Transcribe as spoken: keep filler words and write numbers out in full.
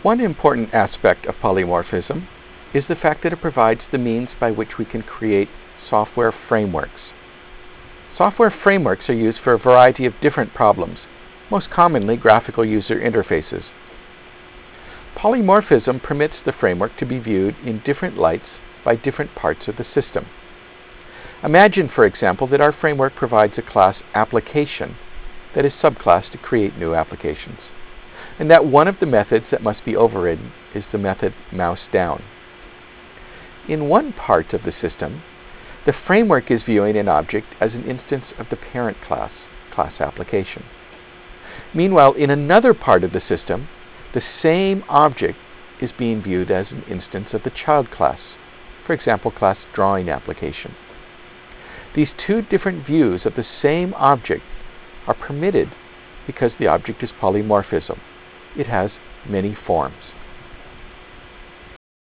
One important aspect of polymorphism is the fact that it provides the means by which we can create software frameworks. Software frameworks are used for a variety of different problems, most commonly graphical user interfaces. Polymorphism permits the framework to be viewed in different lights by different parts of the system. Imagine, for example, that our framework provides a class application that is subclassed to create new applications, and that one of the methods that must be overridden is the method mouse down. In one part of the system, the framework is viewing an object as an instance of the parent class, class application. Meanwhile, in another part of the system, the same object is being viewed as an instance of the child class, for example, class drawing application. These two different views of the same object are permitted because the object is polymorphism. It has many forms.